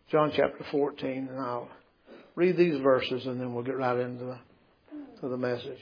John chapter 14, and I'll read these verses and then we'll get right into the message.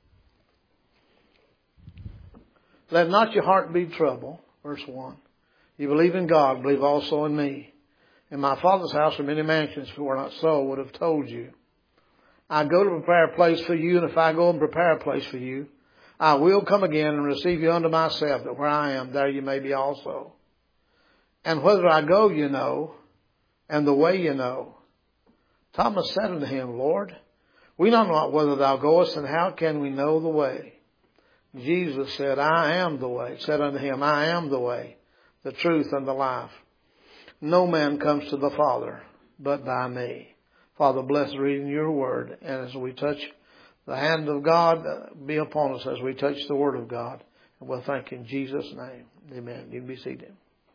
Let not your heart be troubled. Verse 1. You believe in God, believe also in me. In my Father's house are many mansions. If it were not so, I would have told you. I go to prepare a place for you, and if I go and prepare a place for you, I will come again and receive you unto myself, that where I am, there you may be also. And whither I go, you know, and the way you know. Thomas said unto him, Lord, we know not whither thou goest, and how can we know the way? Jesus said, I am the way. Said unto him, I am the way, the truth, and the life. No man comes to the Father but by me. Father, bless reading your word. And as we touch the hand of God, be upon us as we touch the word of God. And we'll thank you in Jesus' name. Amen. You can be seated.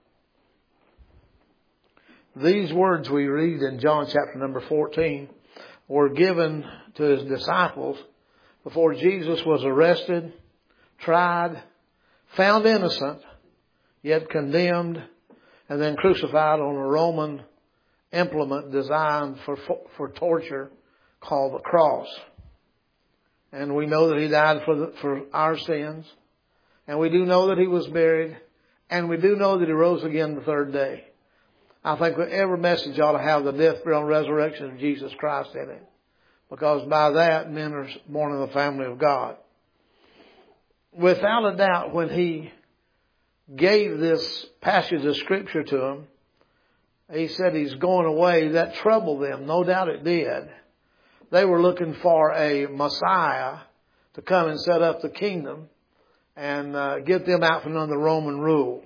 These words we read in John chapter number 14 were given to his disciples before Jesus was arrested, tried, found innocent, yet condemned, and then crucified on a Roman implement designed for torture called the cross. And we know that he died for our sins. And we do know that he was buried. And we do know that he rose again the third day. I think every message ought to have the death, burial, and resurrection of Jesus Christ in it. Because by that, men are born in the family of God. Without a doubt, when he gave this passage of Scripture to them, he said he's going away. That troubled them. No doubt it did. They were looking for a Messiah to come and set up the kingdom and get them out from under Roman rule.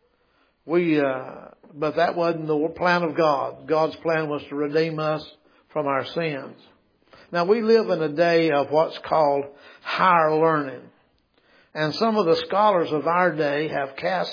But that wasn't the plan of God. God's plan was to redeem us from our sins. Now, we live in a day of what's called higher learning. And some of the scholars of our day have cast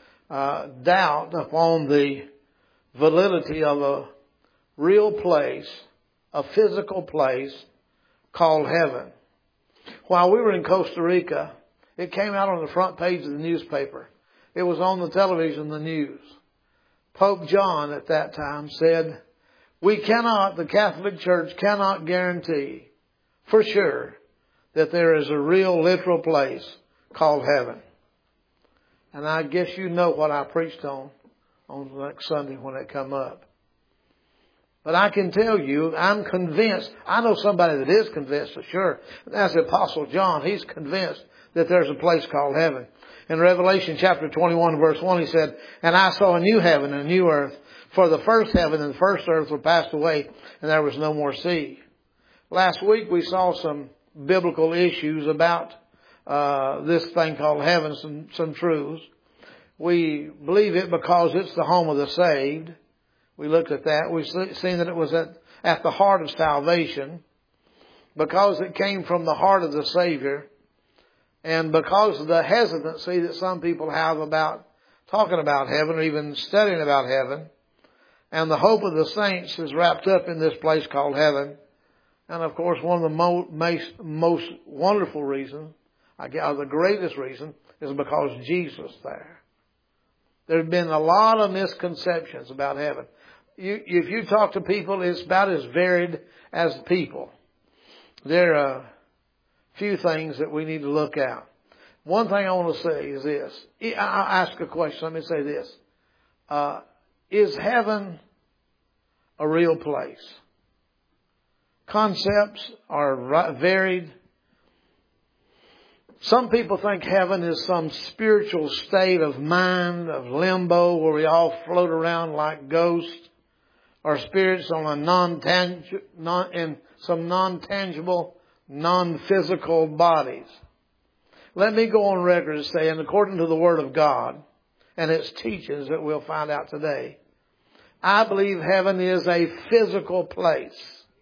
doubt upon the validity of a real place, a physical place called heaven. While we were in Costa Rica, it came out on the front page of the newspaper. It was on the television, the news. Pope John at that time said, the Catholic Church cannot guarantee for sure that there is a real literal place called heaven. And I guess you know what I preached on next Sunday when it come up. But I can tell you, I'm convinced. I know somebody that is convinced for sure. That's the Apostle John. He's convinced that there's a place called heaven. In Revelation chapter 21 verse 1, he said, And I saw a new heaven and a new earth. For the first heaven and the first earth were passed away, and there was no more sea. Last week we saw some biblical issues about this thing called heaven, some truths. We believe it because it's the home of the saved. We looked at that. We've seen that it was at the heart of salvation because it came from the heart of the Savior, and because of the hesitancy that some people have about talking about heaven or even studying about heaven. And the hope of the saints is wrapped up in this place called heaven. And of course, one of the most wonderful reasons, the greatest reason, is because Jesus is there. There's been a lot of misconceptions about heaven. If you talk to people, it's about as varied as people. There are a few things that we need to look at. One thing I want to say is this. I'll ask a question. Let me say this. Is heaven a real place? Concepts are varied. Some people think heaven is some spiritual state of mind, of limbo, where we all float around like ghosts or spirits on in some non-tangible, non-physical bodies. Let me go on record and say, and according to the Word of God and its teachings that we'll find out today, I believe heaven is a physical place.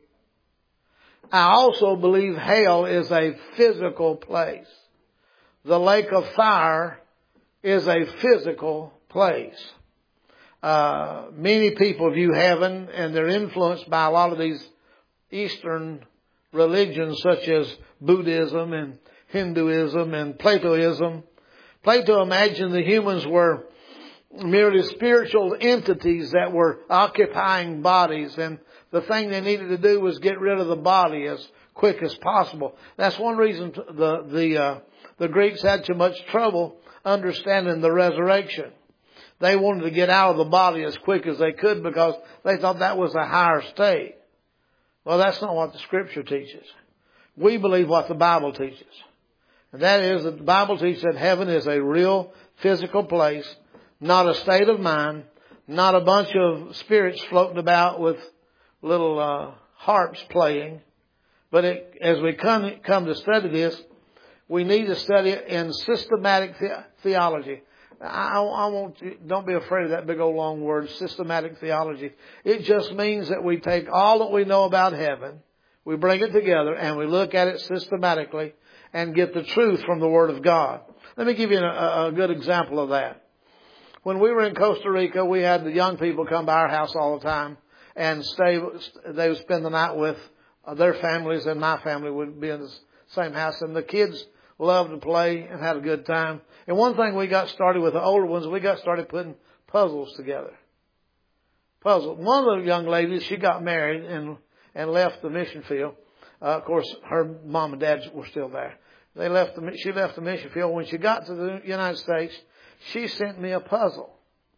I also believe hell is a physical place. The lake of fire is a physical place. Many people view heaven, and they're influenced by a lot of these Eastern religions such as Buddhism and Hinduism and Platoism. Plato imagined the humans were merely spiritual entities that were occupying bodies, and the thing they needed to do was get rid of the body as quick as possible. That's one reason the Greeks had so much trouble understanding the resurrection. They wanted to get out of the body as quick as they could because they thought that was a higher state. Well, that's not what the Scripture teaches. We believe what the Bible teaches. And that is that the Bible teaches that heaven is a real physical place, not a state of mind, not a bunch of spirits floating about with little harps playing. But as we come to study this, we need to study it in systematic theology. Don't be afraid of that big old long word, systematic theology. It just means that we take all that we know about heaven, we bring it together, and we look at it systematically and get the truth from the Word of God. Let me give you a good example of that. When we were in Costa Rica, we had the young people come by our house all the time and they would spend the night with their families, and my family would be in the same house. And the kids loved to play and had a good time. And one thing we got started with the older ones, we got started putting puzzles together. Puzzles. One of the young ladies, she got married and left the mission field. Of course, her mom and dad were still there. She left the mission field. When she got to the United States, she sent me a puzzle.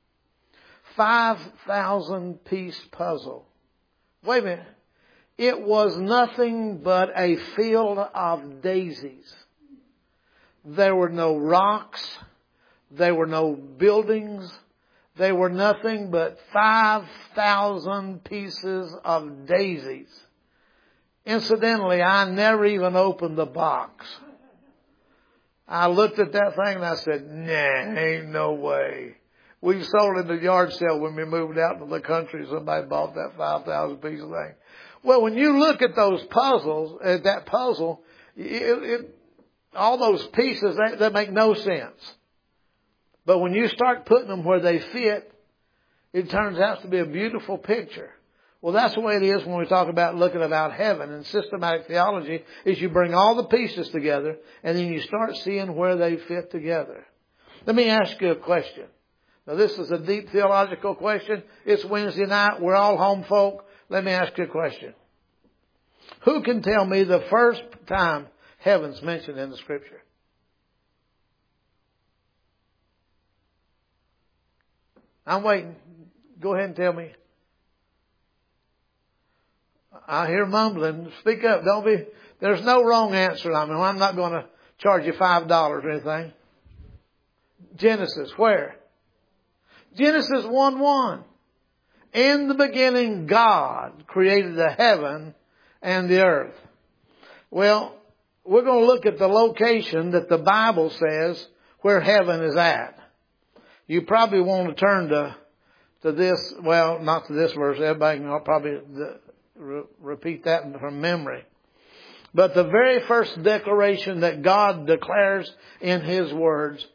5,000 piece puzzle. Wait a minute. It was nothing but a field of daisies. There were no rocks. There were no buildings. They were nothing but 5,000 pieces of daisies. Incidentally, I never even opened the box. I looked at that thing and I said, nah, ain't no way. We sold in the yard sale when we moved out to the country. Somebody bought that 5,000 piece of thing. Well, when you look at those puzzles, at that puzzle, all those pieces, they make no sense. But when you start putting them where they fit, it turns out to be a beautiful picture. Well, that's the way it is when we talk about looking about heaven. And systematic theology is you bring all the pieces together and then you start seeing where they fit together. Let me ask you a question. Now, this is a deep theological question. It's Wednesday night. We're all home folk. Let me ask you a question. Who can tell me the first time heaven's mentioned in the Scripture? I'm waiting. Go ahead and tell me. I hear mumbling. Speak up. There's no wrong answer. I mean, I'm not going to charge you $5 or anything. Genesis, where? Genesis 1:1. In the beginning, God created the heaven and the earth. Well, we're going to look at the location that the Bible says where heaven is at. You probably want to turn to this, well, not to this verse. Everybody can probably repeat that from memory. But the very first declaration that God declares in His words,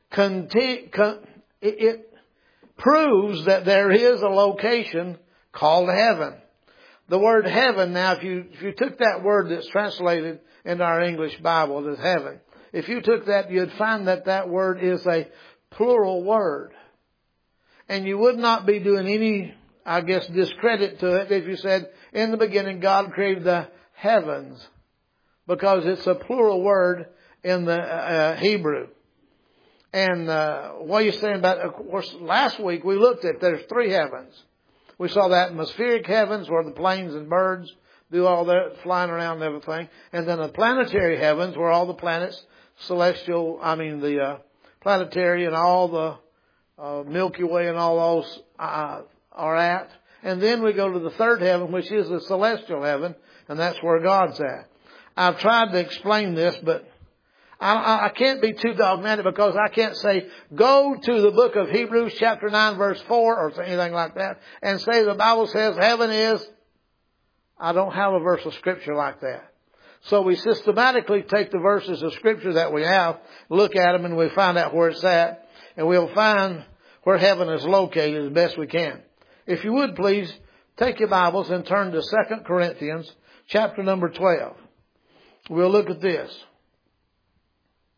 it proves that there is a location called heaven. The word heaven, now if you took that word that's translated into our English Bible as heaven, if you took that, you'd find that word is a plural word. And you would not be doing any, I guess, discredit to it if you said, in the beginning God created the heavens. Because it's a plural word in the Hebrew. And what are you saying about, of course, last week we looked at there's 3 heavens. We saw the atmospheric heavens where the planes and birds do all that flying around and everything. And then the planetary heavens where all the planets, the planetary and all the Milky Way and all those are at. And then we go to the 3rd heaven, which is the celestial heaven, and that's where God's at. I've tried to explain this, but I can't be too dogmatic because I can't say, go to the book of Hebrews chapter 9 verse 4 or anything like that and say the Bible says heaven is. I don't have a verse of Scripture like that. So we systematically take the verses of Scripture that we have, look at them, and we find out where it's at, and we'll find where heaven is located as best we can. If you would please, take your Bibles and turn to 2 Corinthians chapter number 12. We'll look at this.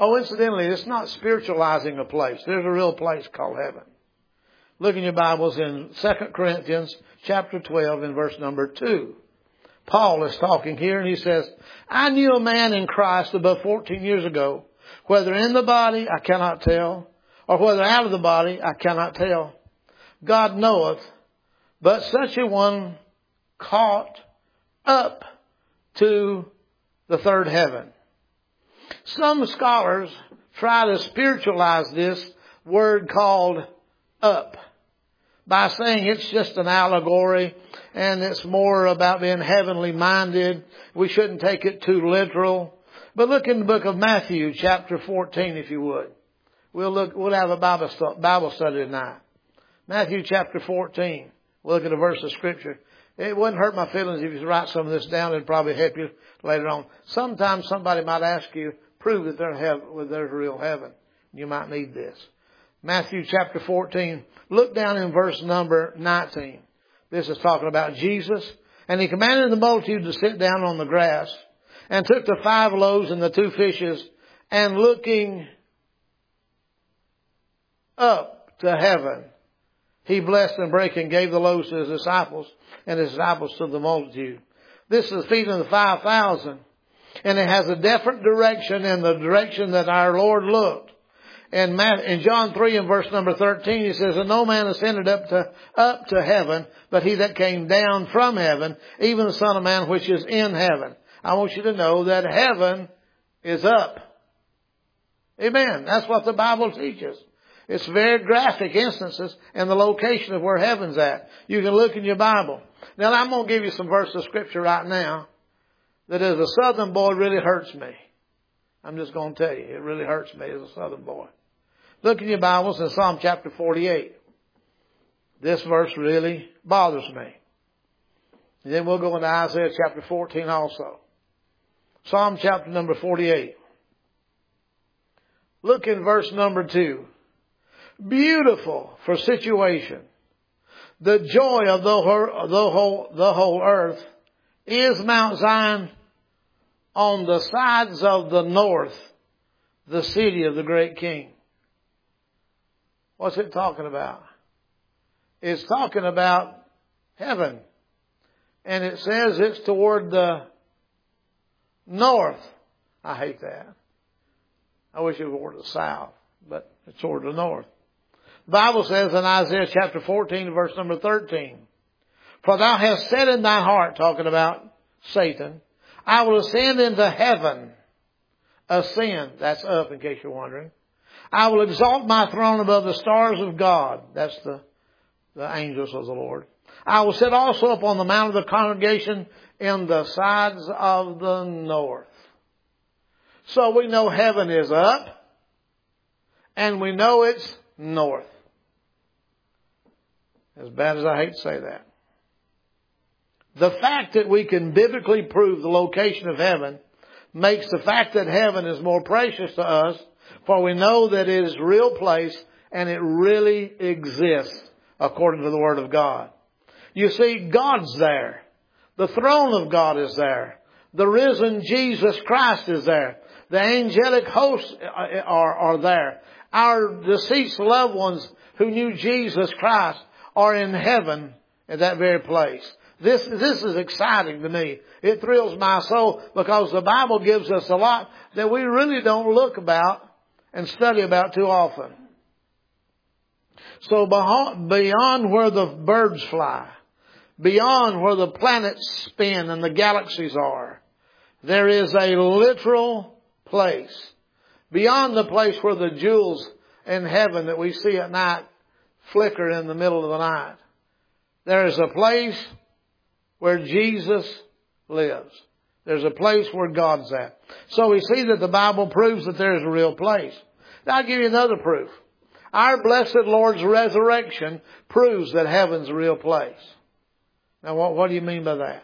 Oh, incidentally, it's not spiritualizing a place. There's a real place called heaven. Look in your Bibles in 2 Corinthians chapter 12 and verse number 2. Paul is talking here and he says, I knew a man in Christ about 14 years ago, whether in the body I cannot tell, or whether out of the body I cannot tell. God knoweth, but such a one caught up to the third heaven. Some scholars try to spiritualize this word called up by saying it's just an allegory and it's more about being heavenly minded. We shouldn't take it too literal. But look in the book of Matthew chapter 14 if you would. We'll have a Bible study tonight. Matthew chapter 14. We'll look at a verse of scripture. It wouldn't hurt my feelings if you write some of this down. It'd probably help you later on. Sometimes somebody might ask you, prove that there's a real heaven. You might need this. Matthew chapter 14. Look down in verse number 19. This is talking about Jesus. And he commanded the multitude to sit down on the grass, and took the 5 loaves and the 2 fishes, and looking up to heaven, he blessed and brake and gave the loaves to his disciples, and his disciples to the multitude. This is feeding the 5,000. And it has a different direction in the direction that our Lord looked. And in John 3 and verse number 13, he says, and no man ascended up to heaven, but he that came down from heaven, even the Son of Man which is in heaven. I want you to know that heaven is up. Amen. That's what the Bible teaches. It's very graphic instances and the location of where heaven's at. You can look in your Bible. Now I'm going to give you some verses of scripture right now that as a southern boy really hurts me. I'm just going to tell you, it really hurts me as a southern boy. Look in your Bibles in Psalm chapter 48. This verse really bothers me. And then we'll go into Isaiah chapter 14 also. Psalm chapter number 48. Look in verse number 2. Beautiful for situation. The joy of the whole earth is Mount Zion on the sides of the north, the city of the great King. What's it talking about? It's talking about heaven. And it says it's toward the north. I hate that. I wish it were toward the south, but it's toward the north. The Bible says in Isaiah chapter 14, verse number 13, for thou hast said in thy heart, talking about Satan, I will ascend into heaven. Ascend, that's up in case you're wondering. I will exalt my throne above the stars of God. That's the angels of the Lord. I will sit also upon the mount of the congregation in the sides of the north. So we know heaven is up, and we know it's north. As bad as I hate to say that. The fact that we can biblically prove the location of heaven makes the fact that heaven is more precious to us, for we know that it is a real place and it really exists according to the Word of God. You see, God's there. The throne of God is there. The risen Jesus Christ is there. The angelic hosts are there. Our deceased loved ones who knew Jesus Christ are in heaven at that very place. This is exciting to me. It thrills my soul because the Bible gives us a lot that we really don't look about and study about too often. So beyond where the birds fly, beyond where the planets spin and the galaxies are, there is a literal place. Beyond the place where the jewels in heaven that we see at night flicker in the middle of the night. There is a place where Jesus lives. There's a place where God's at. So we see that the Bible proves that there is a real place. Now I'll give you another proof. Our blessed Lord's resurrection proves that heaven's a real place. Now what do you mean by that?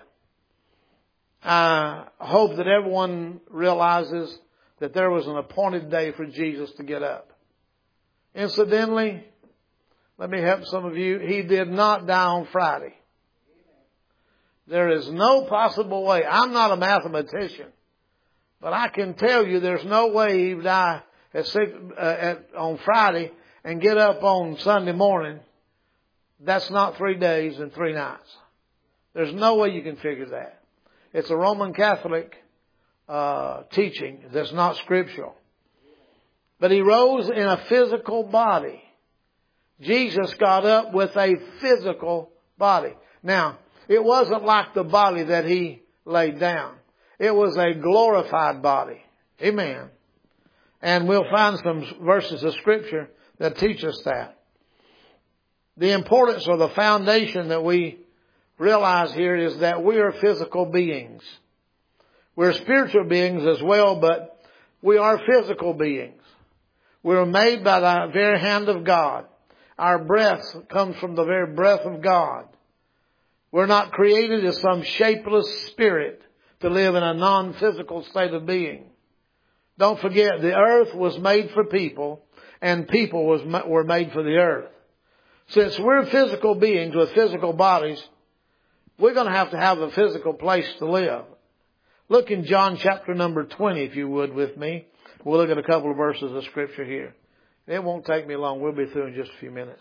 I hope that everyone realizes that there was an appointed day for Jesus to get up. Incidentally, let me help some of you. He did not die on Friday. There is no possible way. I'm not a mathematician. But I can tell you there's no way he would die on Friday and get up on Sunday morning. That's not 3 days and 3 nights. There's no way you can figure that. It's a Roman Catholic teaching that's not scriptural. But he rose in a physical body. Jesus got up with a physical body. Now, it wasn't like the body that he laid down. It was a glorified body. Amen. And we'll find some verses of scripture that teach us that. The importance of the foundation that we realize here is that we are physical beings. We're spiritual beings as well, but we are physical beings. We were made by the very hand of God. Our breath comes from the very breath of God. We're not created as some shapeless spirit to live in a non-physical state of being. Don't forget, the earth was made for people, and people were made for the earth. Since we're physical beings with physical bodies, we're going to have a physical place to live. Look in John chapter number 20, if you would, with me. We'll look at a couple of verses of scripture here. It won't take me long. We'll be through in just a few minutes.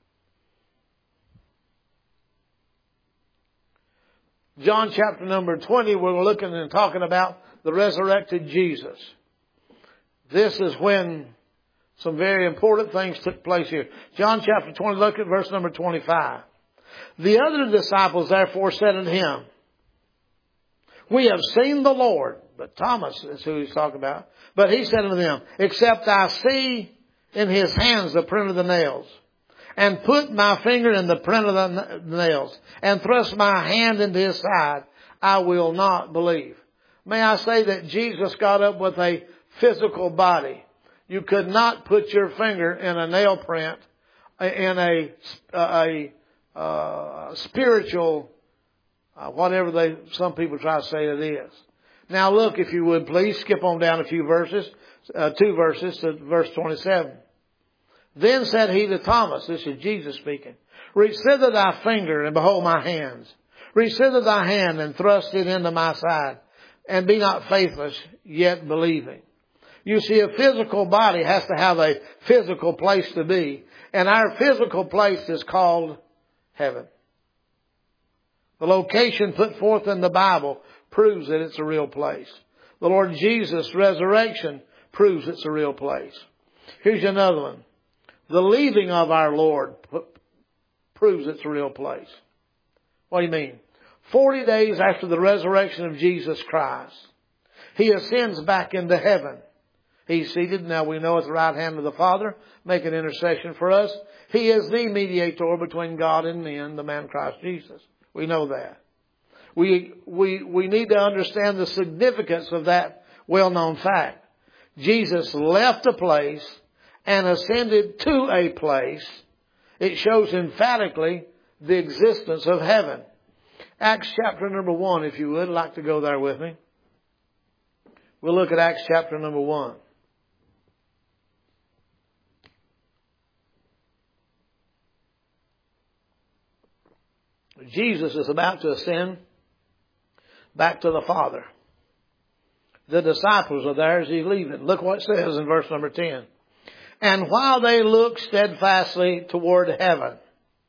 John chapter number 20, we're looking and talking about the resurrected Jesus. This is when some very important things took place here. John chapter 20, look at verse number 25. The other disciples therefore said unto him, we have seen the Lord. But Thomas is who he's talking about. But he said unto them, except I see in his hands the print of the nails, and put my finger in the print of the nails, and thrust my hand into his side, I will not believe. May I say that Jesus got up with a physical body. You could not put your finger in a nail print in a spiritual, whatever some people try to say it is. Now look, if you would please, skip on down a few verses, 2 verses to verse 27. Then said he to Thomas, this is Jesus speaking, reach thither thy finger and behold my hands. Reach thither thy hand and thrust it into my side, and be not faithless, yet believing. You see, a physical body has to have a physical place to be, and our physical place is called heaven. The location put forth in the Bible proves that it's a real place. The Lord Jesus' resurrection proves it's a real place. Here's another one. The leaving of our Lord proves it's a real place. What do you mean? 40 days after the resurrection of Jesus Christ, he ascends back into heaven. He's seated, now we know, at the right hand of the Father, making intercession for us. He is the mediator between God and men, the man Christ Jesus. We know that. We need to understand the significance of that well-known fact. Jesus left a place and ascended to a place. It shows emphatically the existence of heaven. Acts chapter number 1, if you would like to go there with me. We'll look at Acts chapter number 1. Jesus is about to ascend back to the Father. The disciples are there as he's leaving. Look what it says in verse number 10. And while they looked steadfastly toward heaven,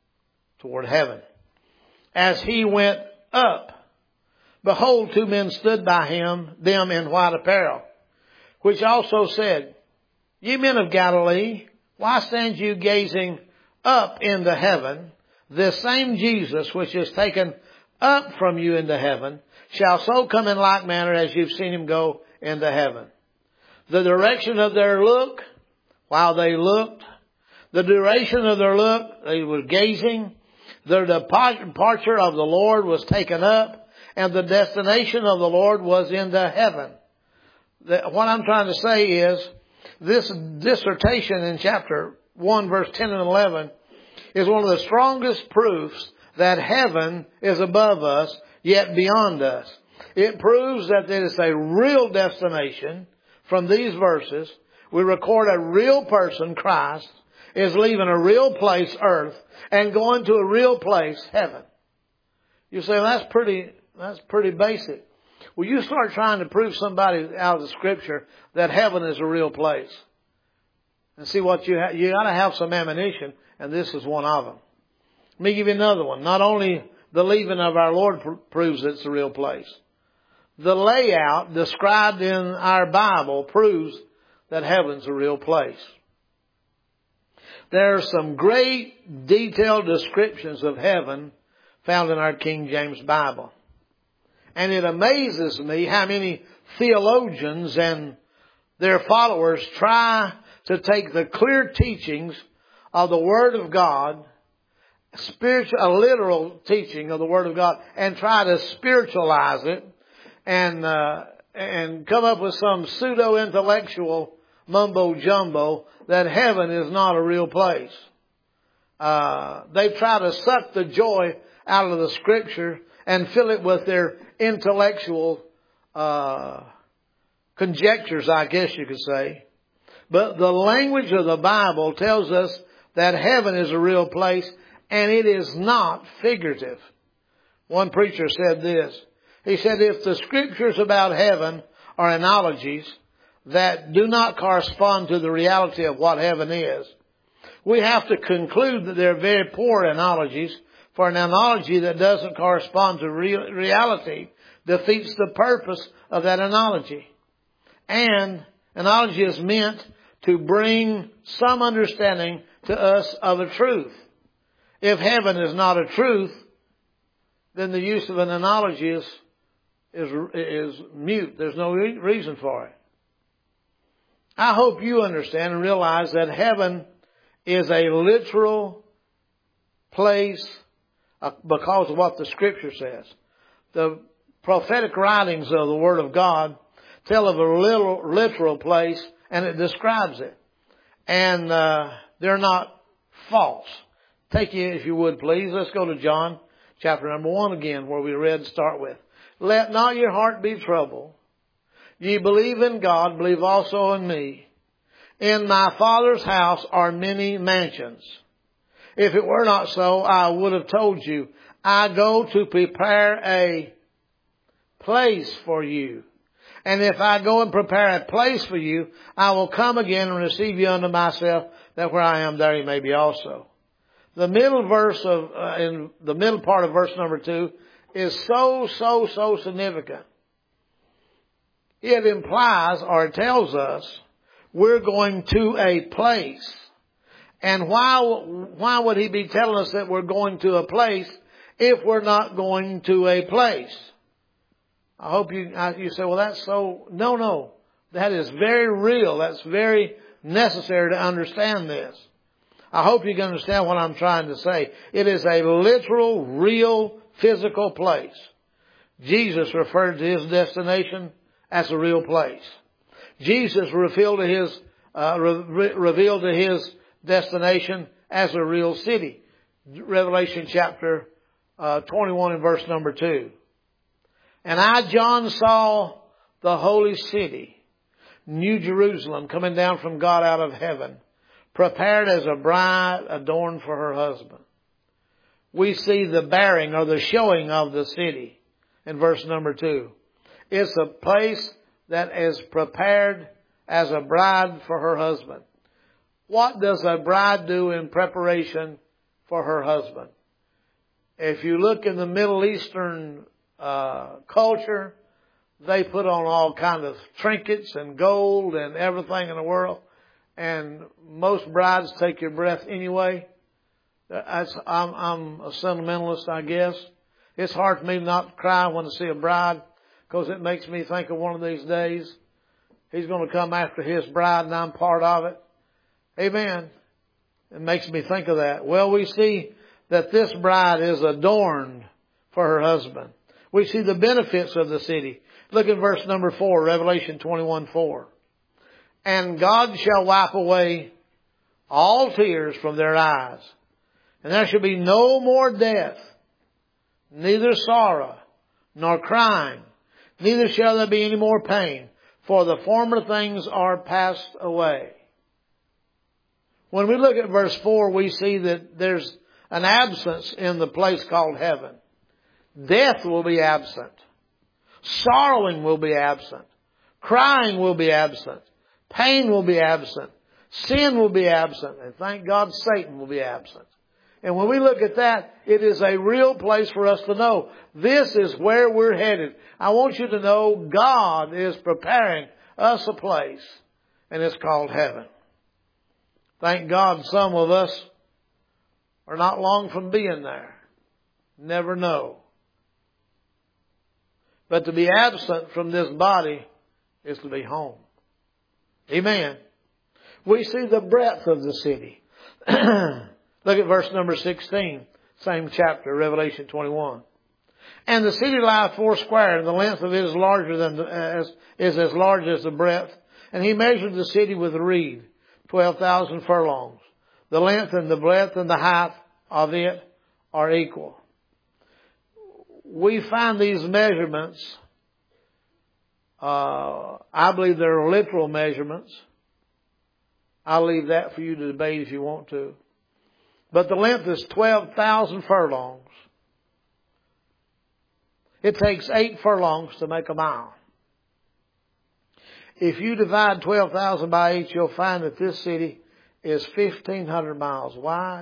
as he went up, behold, 2 men stood by them in white apparel, which also said, Ye men of Galilee, why stand you gazing up into heaven? This same Jesus, which is taken up from you into heaven, shall so come in like manner as you've seen him go into heaven. The direction of their look, while they looked, the duration of their look, they were gazing. The departure of the Lord was taken up, and the destination of the Lord was into heaven. What I'm trying to say is, this dissertation in chapter 1, verse 10 and 11, is one of the strongest proofs that heaven is above us, yet beyond us. It proves that there is a real destination from these verses. We record a real person, Christ, is leaving a real place, earth, and going to a real place, heaven. You say, well, that's pretty basic. Well, you start trying to prove somebody out of the Scripture that heaven is a real place. And see what you got to have some ammunition, and this is one of them. Let me give you another one. Not only the leaving of our Lord proves it's a real place. The layout described in our Bible proves that heaven's a real place. There are some great detailed descriptions of heaven found in our King James Bible. And it amazes me how many theologians and their followers try to take the clear teachings of the Word of God, a literal teaching of the Word of God, and try to spiritualize it and come up with some pseudo-intellectual mumbo-jumbo that heaven is not a real place. They try to suck the joy out of the Scripture and fill it with their intellectual conjectures, I guess you could say. But the language of the Bible tells us that heaven is a real place, and it is not figurative. One preacher said this. He said, if the Scriptures about heaven are analogies that do not correspond to the reality of what heaven is, we have to conclude that they're very poor analogies, for an analogy that doesn't correspond to reality defeats the purpose of that analogy. And analogy is meant to bring some understanding to us of a truth. If heaven is not a truth, then the use of an analogy is mute. There's no reason for it. I hope you understand and realize that heaven is a literal place because of what the Scripture says. The prophetic writings of the Word of God tell of a literal place, and it describes it. And they're not false. Take you, if you would, please. Let's go to John chapter number 1 again, where we read to start with. Let not your heart be troubled. Ye believe in God, believe also in me. In my Father's house are many mansions. If it were not so, I would have told you. I go to prepare a place for you. And if I go and prepare a place for you, I will come again and receive you unto myself, that where I am, there you may be also. The middle verse in the middle part of verse number 2 is so significant. It implies or tells us we're going to a place. And why would he be telling us that we're going to a place if we're not going to a place? I hope you say, well, that's so... No. That is very real. That's very necessary to understand this. I hope you can understand what I'm trying to say. It is a literal, real, physical place. Jesus referred to his destination as a real place. Jesus revealed to his destination as a real city. Revelation chapter 21 and verse number 2. And I, John, saw the holy city, New Jerusalem, coming down from God out of heaven, prepared as a bride adorned for her husband. We see the bearing or the showing of the city in verse number 2. It's a place that is prepared as a bride for her husband. What does a bride do in preparation for her husband? If you look in the Middle Eastern culture, they put on all kind of trinkets and gold and everything in the world. And most brides take your breath anyway. I'm a sentimentalist, I guess. It's hard for me not to cry when I see a bride, because it makes me think of one of these days he's going to come after his bride and I'm part of it. Amen. It makes me think of that. Well, we see that this bride is adorned for her husband. We see the benefits of the city. Look at verse number 4, Revelation 21:4. And God shall wipe away all tears from their eyes. And there shall be no more death, neither sorrow, nor crying, neither shall there be any more pain, for the former things are passed away. When we look at verse 4, we see that there's an absence in the place called heaven. Death will be absent. Sorrowing will be absent. Crying will be absent. Pain will be absent. Sin will be absent. And thank God Satan will be absent. And when we look at that, it is a real place for us to know this is where we're headed. I want you to know God is preparing us a place, and it's called heaven. Thank God some of us are not long from being there. Never know. But to be absent from this body is to be home. Amen. We see the breadth of the city. Look at verse number 16. Same chapter, Revelation 21. And the city lieth foursquare, and the length of it is as large as the breadth. And he measured the city with a reed, 12,000 furlongs. The length and the breadth and the height of it are equal. We find these measurements, I believe they're literal measurements. I'll leave that for you to debate if you want to. But the length is 12,000 furlongs. It takes 8 furlongs to make a mile. If you divide 12,000 by 8, you'll find that this city is 1,500 miles wide,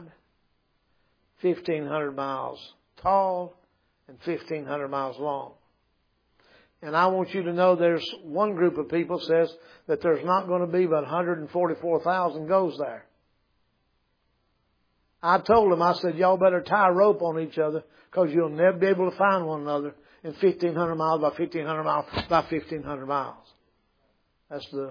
1,500 miles tall, and 1,500 miles long. And I want you to know there's one group of people says that there's not going to be but 144,000 goes there. I told them, I said, y'all better tie a rope on each other because you'll never be able to find one another in 1,500 miles by 1,500 miles by 1,500 miles. That's the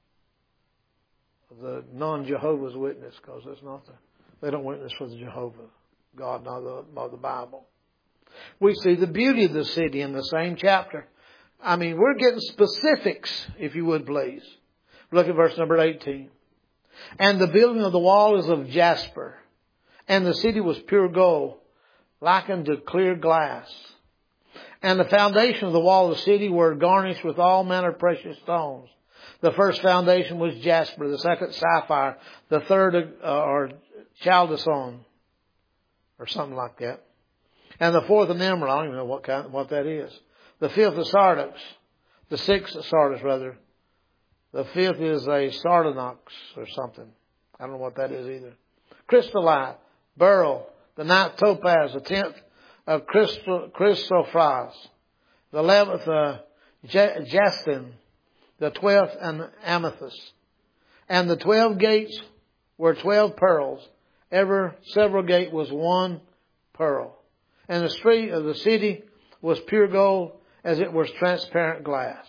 non-Jehovah's Witness, because that's not they don't witness for the Jehovah God, nor the Bible. We see the beauty of the city in the same chapter. I mean, we're getting specifics, if you would please. Look at verse number 18. And the building of the wall is of jasper, and the city was pure gold, like unto clear glass. And the foundation of the wall of the city were garnished with all manner of precious stones. The first foundation was jasper, the second sapphire, the third or chalcedon, or something like that. And the fourth an emerald. I don't even know what that is. The fifth a sardonyx. The sixth a sardis rather. The fifth is a sardonyx or something. I don't know what that is either. Crystallite, beryl. The ninth topaz. The tenth chrysoprase. The 11th jacinth. The 12th an amethyst. And the 12 gates were 12 pearls. Several gate was one pearl. And the street of the city was pure gold, as it was transparent glass.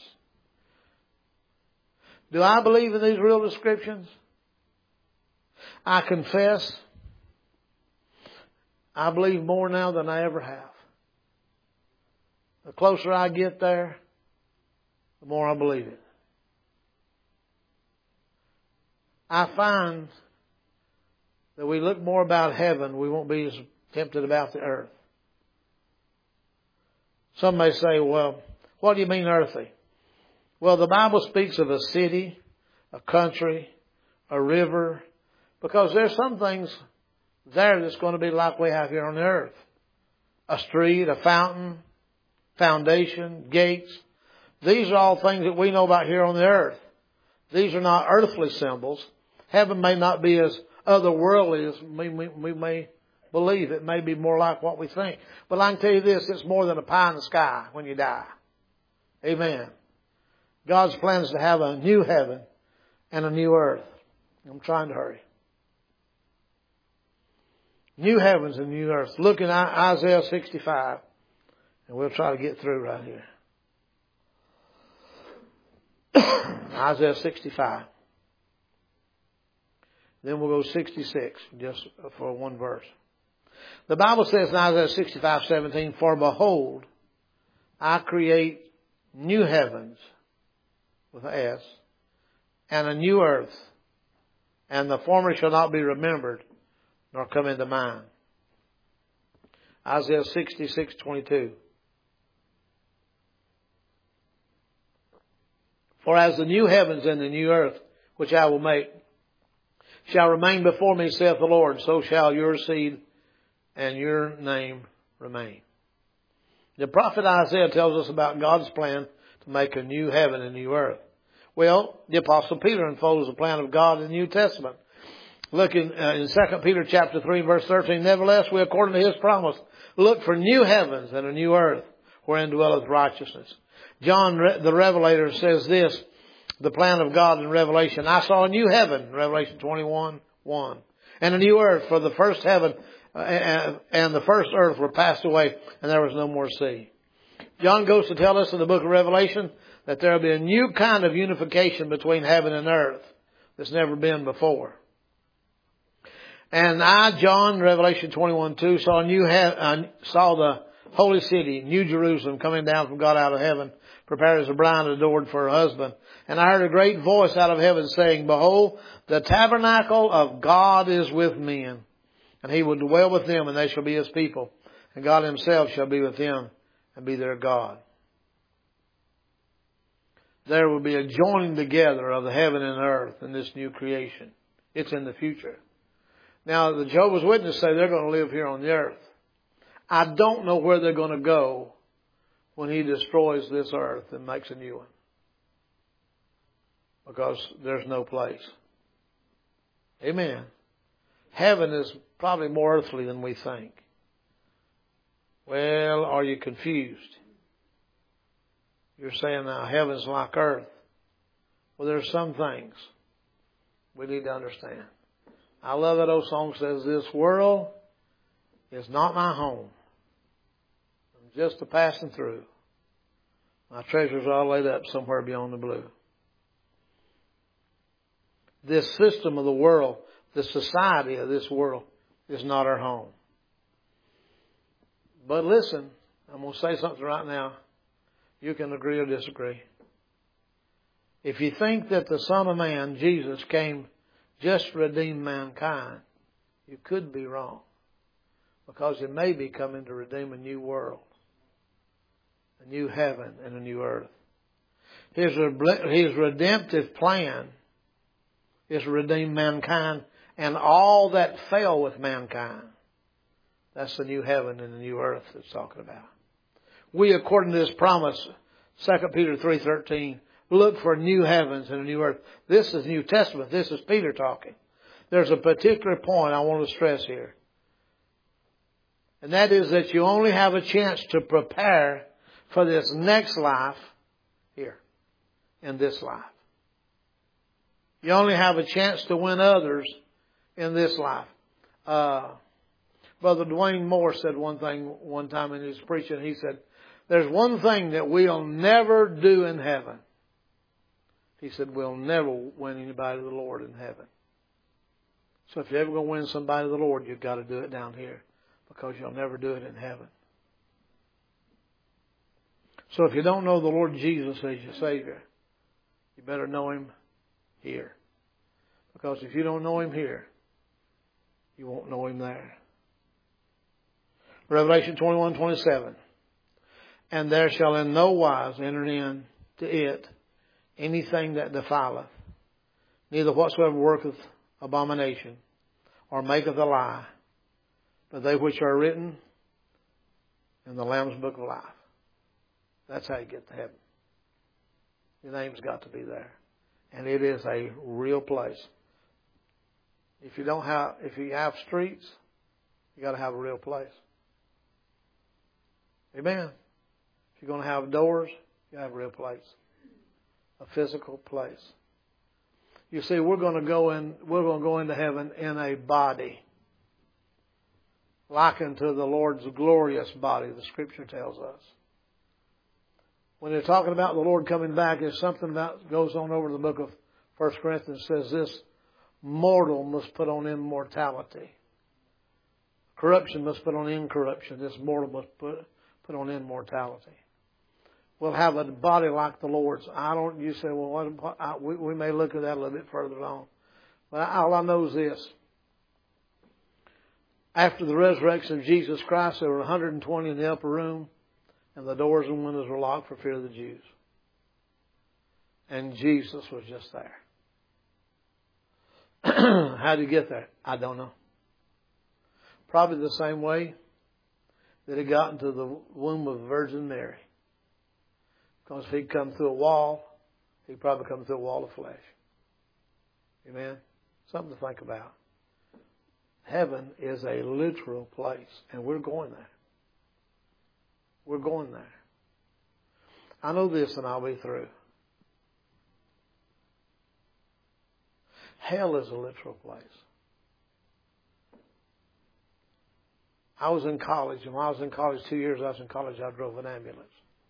Do I believe in these real descriptions? I confess, I believe more now than I ever have. The closer I get there, the more I believe it. I find that we look more about heaven, we won't be as tempted about the earth. Some may say, well, what do you mean earthly? Well, the Bible speaks of a city, a country, a river, because there's some things there that's going to be like we have here on the earth. A street, a fountain, foundation, gates. These are all things that we know about here on the earth. These are not earthly symbols. Heaven may not be as otherworldly as we may believe. It may be more like what we think. But I can tell you this, it's more than a pie in the sky when you die. Amen. God's plan is to have a new heaven and a new earth. I'm trying to hurry. New heavens and new earth. Look in Isaiah 65. And we'll try to get through right here. Isaiah 65. Then we'll go 66, just for one verse. The Bible says in Isaiah 65:17, for behold, I create new heavens, with an S, and a new earth, and the former shall not be remembered, nor come into mind. Isaiah 66:22. For as the new heavens and the new earth, which I will make, shall remain before me, saith the Lord, so shall your seed and your name remain. The prophet Isaiah tells us about God's plan to make a new heaven and new earth. Well, the Apostle Peter unfolds the plan of God in the New Testament. Look in 2 Peter chapter 3 verse 13, nevertheless we according to His promise look for new heavens and a new earth wherein dwelleth righteousness. John the Revelator says this, the plan of God in Revelation, I saw a new heaven, Revelation 21:1, and a new earth, for the first heaven and the first earth were passed away, and there was no more sea. John goes to tell us in the book of Revelation that there will be a new kind of unification between heaven and earth that's never been before. And I, John, Revelation 21:2, saw the holy city, New Jerusalem, coming down from God out of heaven, prepared as a bride adored for her husband. And I heard a great voice out of heaven saying, behold, the tabernacle of God is with men, and He will dwell with them, and they shall be His people. And God Himself shall be with them and be their God. There will be a joining together of the heaven and earth in this new creation. It's in the future. Now, the Jehovah's Witnesses say they're going to live here on the earth. I don't know where they're going to go when He destroys this earth and makes a new one. Because there's no place. Amen. Heaven is probably more earthly than we think. Well, are you confused? You're saying now heaven's like earth. Well, there's some things we need to understand. I love that old song that says, this world is not my home. I'm just a passing through. My treasures are all laid up somewhere beyond the blue. This system of the world, the society of this world is not our home. But listen, I'm going to say something right now. You can agree or disagree. If you think that the Son of Man, Jesus, came just to redeem mankind, you could be wrong. Because He may be coming to redeem a new world, a new heaven and a new earth. His redemptive plan is to redeem mankind and all that fell with mankind. That's the new heaven and the new earth it's talking about. We, according to this promise, 2 Peter 3:13, look for new heavens and a new earth. This is New Testament. This is Peter talking. There's a particular point I want to stress here. And that is that you only have a chance to prepare for this next life here, in this life. You only have a chance to win others in this life. Brother Dwayne Moore said one thing one time in his preaching. He said, there's one thing that we'll never do in heaven. He said, we'll never win anybody to the Lord in heaven. So if you're ever going to win somebody to the Lord, you've got to do it down here, because you'll never do it in heaven. So if you don't know the Lord Jesus as your Savior, you better know Him here. Because if you don't know Him here, you won't know Him there. Revelation 21:27. And there shall in no wise enter in to it anything that defileth, neither whatsoever worketh abomination, or maketh a lie, but they which are written in the Lamb's book of life. That's how you get to heaven. Your name's got to be there. And it is a real place. If you have streets, you got to have a real place. Amen. If you're going to have doors, you have a real place. A physical place. You see, we're going to go into heaven in a body, likened to the Lord's glorious body, the Scripture tells us. When they're talking about the Lord coming back, there's something about goes on over the book of 1 Corinthians, says this: mortal must put on immortality. Corruption must put on incorruption. This mortal must put on immortality. We'll have a body like the Lord's. You say, well, we may look at that a little bit further on. But all I know is this. After the resurrection of Jesus Christ, there were 120 in the upper room, and the doors and windows were locked for fear of the Jews. And Jesus was just there. How did He get there? I don't know. Probably the same way that he got into the womb of the Virgin Mary. Because if he'd come through a wall, he'd probably come through a wall of flesh. Amen? Something to think about. Heaven is a literal place, and we're going there. We're going there. I know this, and I'll be through. Hell is a literal place. I was in college, and when I was in college, 2 years I was in college, I drove an ambulance.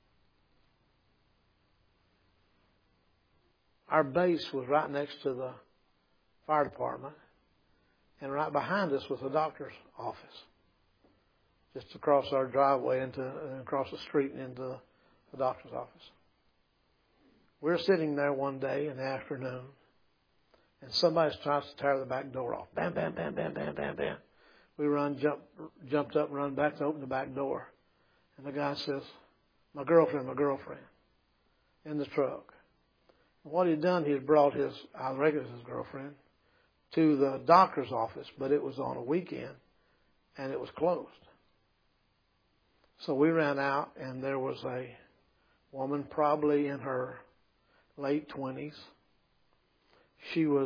Our base was right next to the fire department, and right behind us was the doctor's office. Just across our driveway, across the street and into the doctor's office. We're sitting there one day in the afternoon, and somebody's trying to tear the back door off. Bam, bam, bam, bam, bam, bam, bam. We jumped up and run back to open the back door. And the guy says, my girlfriend, in the truck. And what he'd done, he had brought I reckon it was his girlfriend, to the doctor's office, but it was on a weekend, and it was closed. So we ran out, and there was a woman probably in her late 20s. She was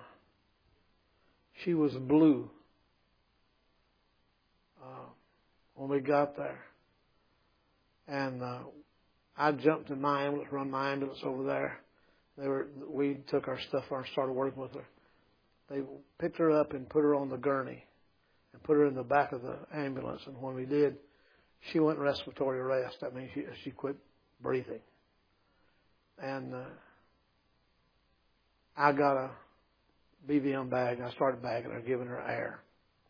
blue when we got there. And I jumped in my ambulance, run my ambulance over there. We took our stuff and started working with her. They picked her up and put her on the gurney and put her in the back of the ambulance. And when we did, she went in respiratory arrest. That means she quit breathing. And I got a BVM bag, and I started bagging her, giving her air.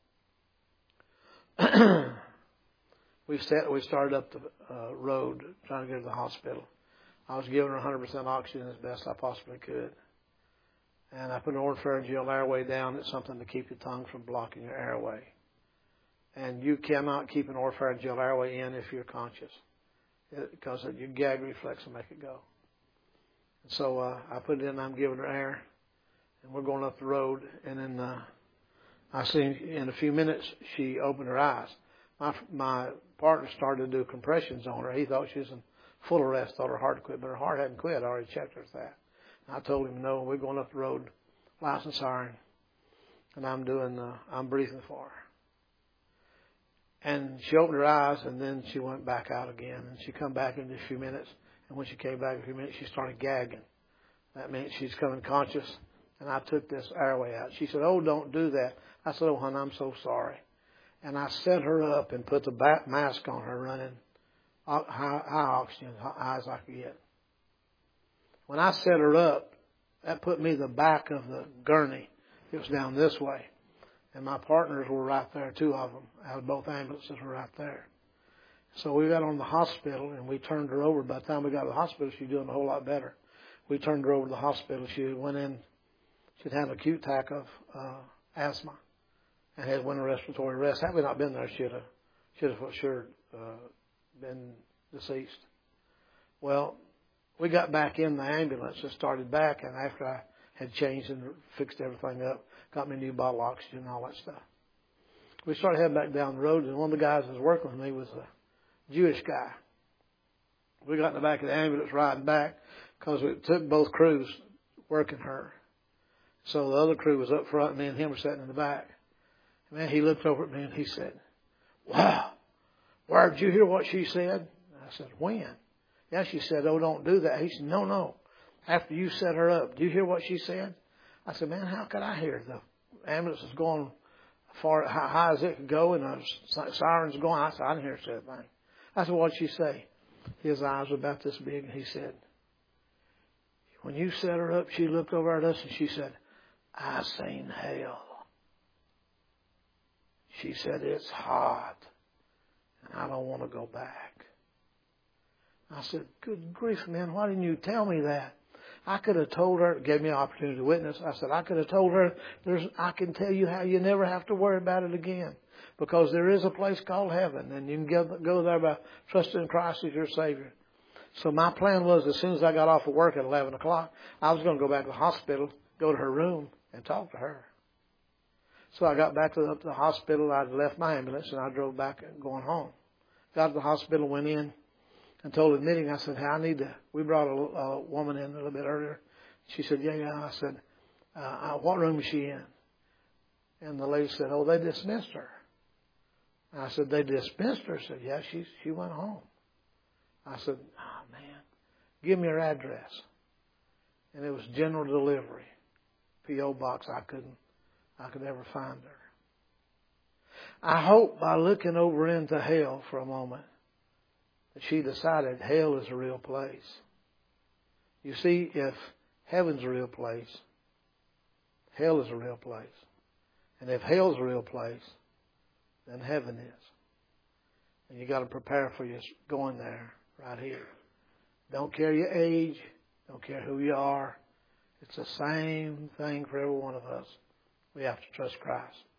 We started up the road trying to get her to the hospital. I was giving her 100% oxygen as best I possibly could. And I put an oropharyngeal airway down. It's something to keep your tongue from blocking your airway. And you cannot keep an oropharyngeal airway in if you're conscious, because your gag reflex will make it go. And so I put it in, I'm giving her air, and we're going up the road. And then I seen in a few minutes she opened her eyes. My partner started to do compressions on her. He thought she was in full arrest, thought her heart had quit, but her heart hadn't quit. I already checked her with that. And I told him, no, we're going up the road, license siren, and I'm breathing for her. And she opened her eyes, and then she went back out again. And she come back in a few minutes, and when she came back in a few minutes, she started gagging. That means she's coming conscious, and I took this airway out. She said, oh, don't do that. I said, oh, hon, I'm so sorry. And I set her up and put the mask on her, running high oxygen, high as I could get. When I set her up, that put me the back of the gurney. It was down this way. And my partners were right there, two of them. Out of both ambulances were right there. So we got on the hospital, and we turned her over. By the time we got to the hospital, she was doing a whole lot better. We turned her over to the hospital. She went in. She'd had an acute attack of asthma and had went in respiratory arrest. Had we not been there, she'd have for sure been deceased. Well, we got back in the ambulance and started back, and after I had changed and fixed everything up, got me a new bottle of oxygen and all that stuff. We started heading back down the road, and one of the guys that was working with me was a Jewish guy. We got in the back of the ambulance riding back because it took both crews working her. So the other crew was up front, and me and him were sitting in the back. And man, he looked over at me and he said, wow, where did you hear what she said? I said, when? Yeah, she said, oh, don't do that. He said, no. After you set her up, do you hear what she said? I said, man, how could I hear? The ambulance is going far, high as it could go, and the siren's going. I said, I didn't hear her say a thing. I said, what did she say? His eyes were about this big, and he said, when you set her up, she looked over at us, and she said, I seen hell. She said, it's hot, and I don't want to go back. I said, good grief, man, why didn't you tell me that? I could have told her, it gave me an opportunity to witness. I said, I could have told her, I can tell you how you never have to worry about it again. Because there is a place called heaven, and you can go there by trusting in Christ as your Savior. So my plan was, as soon as I got off of work at 11 o'clock, I was going to go back to the hospital, go to her room, and talk to her. So I got back to the hospital. I'd left my ambulance, and I drove back going home. got to the hospital, went in, and told the admitting, I said, hey, we brought a woman in a little bit earlier. She said, yeah. I said, what room is she in? And the lady said, oh, they dismissed her. And I said, they dismissed her? She said, yeah, she went home. I said, oh, man, give me her address. And it was general delivery, P.O. box. I could never find her. I hope by looking over into hell for a moment that she decided hell is a real place. You see, if heaven's a real place, hell is a real place. And if hell's a real place, then heaven is. And you got to prepare for your going there right here. Don't care your age. Don't care who you are. It's the same thing for every one of us. We have to trust Christ.